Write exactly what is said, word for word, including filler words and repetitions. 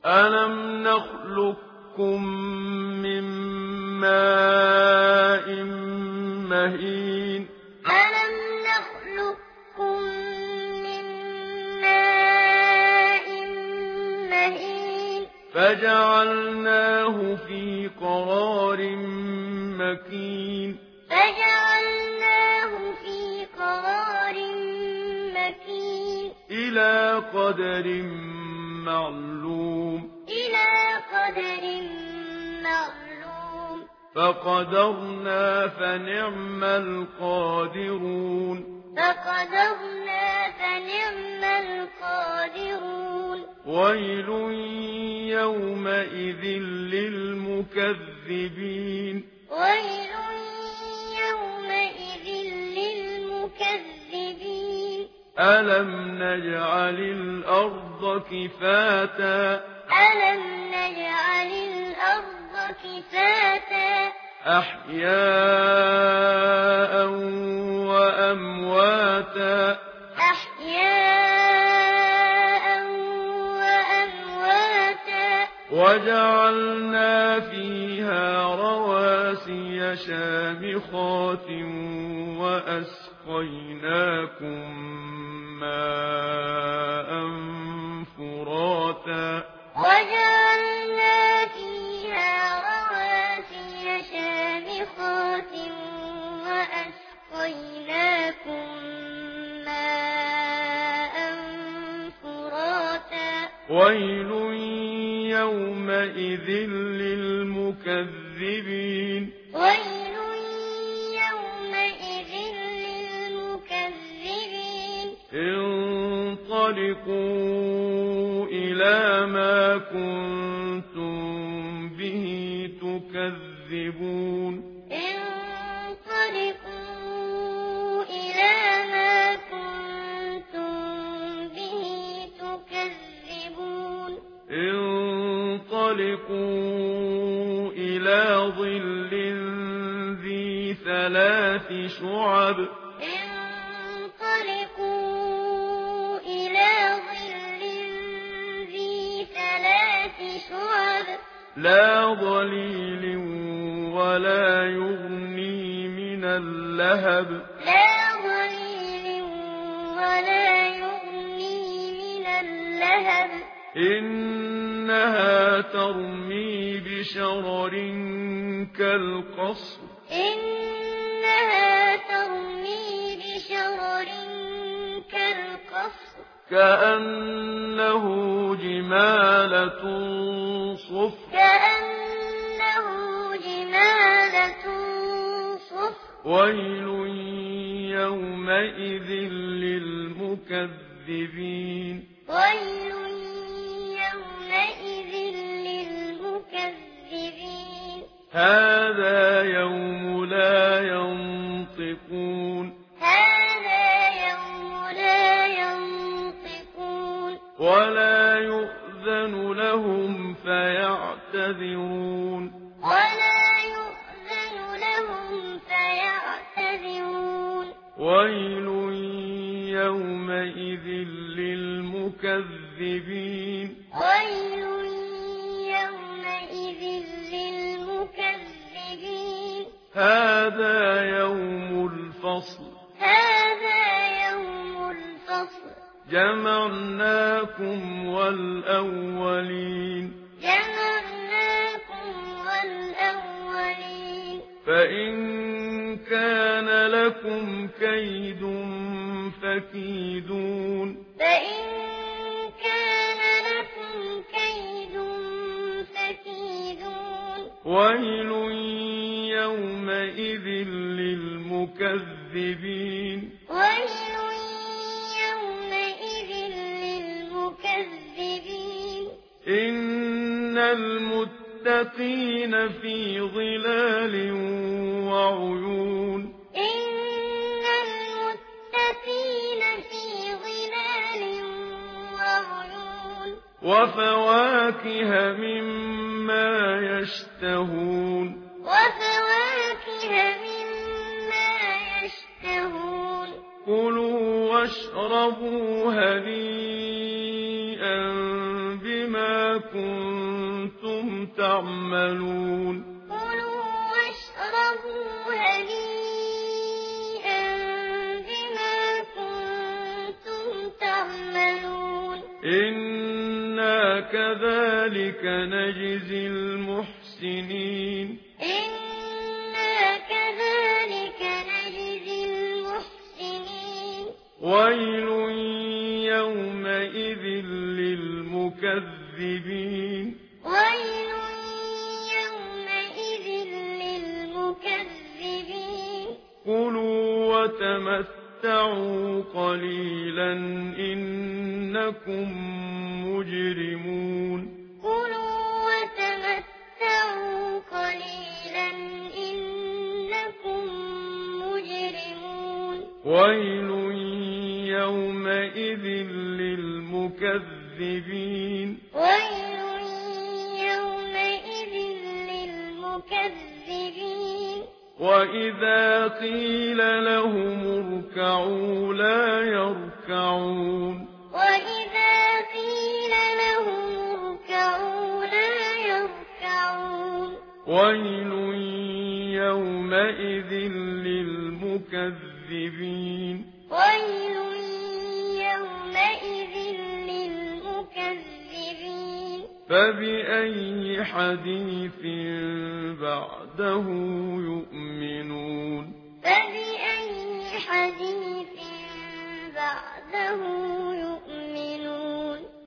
أَلَمْ نَخْلُقكُّم مِّن مَّاءٍ مَّهِينٍ أَلَمْ نَخْلُقكُّم مِّن مَّاءٍ مَّهِينٍ فَجَعَلْنَاهُ فِي قَرَارٍ مَّكِينٍ فَجَعَلْنَاهُ فِي قَرَارٍ مَّكِينٍ إِلَىٰ قَدَرٍ مَّعْلُومٍ إِلَىٰ قَدَرٍ مَّعْلُومٍ فَقَدَرْنَا فَنِعْمَ الْقَادِرُونَ فَقَدَرْنَا فَنِعْمَ الْقَادِرُونَ وَيْلٌ يَوْمَئِذٍ لِّلْمُكَذِّبِينَ وَيْلٌ يَوْمَئِذٍ لِّلْمُكَذِّبِينَ أَلَمْ نَجْعَلِ الْأَرْضَ كِفَاتًا أَلَمْ نَجْعَلِ الْأَرْضَ كِفَاتًا أَحْيَاءً وَأَمْوَاتًا أَحْيَاءً وَأَمْوَاتًا وَجَعَلْنَا فِيهَا رَوَاسِيَ شَامِخَاتٍ وَأَسْقَيْنَاكُم مَّاءً فُرَاتًا وَجَعَلْنَا فِيهَا رَوَاسِيَ شَامِخَاتٍ وَأَسْقَيْنَاكُم مَّاءً فُرَاتًا وَيْلٌ يَوْمَئِذٍ لِّلْمُكَذِّبِينَ وَيْلٌ يَوْمَئِذٍ لِّلْمُكَذِّبِينَ انطَلِقُوا إِلَىٰ مَا كُنتُم بِهِ تُكَذِّبُونَ انطَلِقُوا إِلَىٰ مَا كُنتُم بِهِ تُكَذِّبُونَ انطَلِقُوا إِلَىٰ ظِلٍّ ذِي ثَلَاثِ شُعَبٍ انطَلِقُوا إِلَىٰ ظِلٍّ ذِي ثَلَاثِ شُعَبٍ لَّا ظَلِيلٍ وَلَا يُغْنِي مِنَ اللَّهَبِ لَا ظَلِيلٍ وَلَا يُغْنِي مِنَ اللَّهَبِ إِنَّهَا تَرْمِي بِشَرَرٍ كَالْقَصْرِ إِنَّهَا تَرْمِي بِشَرَرٍ كَالْقَصْرِ كَأَنَّهُ جِمَالَتٌ صُفْرٌ كَأَنَّهُ جِمَالَتٌ صُفْرٌ وَيْلٌ يَوْمَئِذٍ لِّلْمُكَذِّبِينَ وَيْلٌ يَوْمَئِذٍ لِّلْمُكَذِّبِينَ هَٰذَا يَوْمُ لَا يَنطِقُونَ هَٰذَا يَوْمُ لَا يَنطِقُونَ وَلَا يُؤْذَنُ لَهُمْ فَيَعْتَذِرُونَ وَلَا يُؤْذَنُ لَهُمْ فَيَعْتَذِرُونَ وَيْلٌ يَوْمَئِذٍ لِّلْمُكَذِّبِينَ وَيْلٌ يَوْمَئِذٍ لِّلْمُكَذِّبِينَ هَٰذَا يَوْمُ الْفَصْلِ هَٰذَا يَوْمُ الْفَصْلِ جَمَعْنَاكُمْ وَالْأَوَّلِينَ جَمَعْنَاكُمْ وَالْأَوَّلِينَ فَإِن كَانَ لَكُمْ كَيْدٌ فَكِيدُونِ فَإِن كَانَ لَكُمْ كَيْدٌ فَكِيدُونِ وَيْلٌ يَوْمَئِذٍ لِّلْمُكَذِّبِينَ وَيْلٌ يَوْمَئِذٍ لِّلْمُكَذِّبِينَ إِنَّ الْمُتَّقِينَ فِي ظِلَالٍ وَعُيُونٍ إِنَّ الْمُتَّقِينَ فِي ظِلَالٍ وَعُيُونٍ وَفَوَاكِهَ مِمَّا يَشْتَهُونَ وَفَوَاكِهَ مِمَّا يَشْتَهُونَ كُلُوا وَاشْرَبُوا هَنِيئًا بِمَا كنتم تعملون كلوا واشربوا هنيئا بما كنتم تعملون إنا كذلك نجزي المحسنين إنا كذلك نجزي المحسنين ويل يومئذ للمكذبين ويل يومئذ للمكذبين كلوا وتمتعوا قليلا إنكم مجرمون كلوا وتمتعوا قليلا إنكم مجرمون ويل يومئذ للمكذبين ويل يومئذ للمكذبين وإذا قيل لهم اركعوا لا يركعون وإذا قيل لهم اركعوا لا يركعون ويل يومئذ للمكذبين ويل يومئذ للمكذبين فبأي حديث بعده يؤمنون فبأي حديث بعده يؤمنون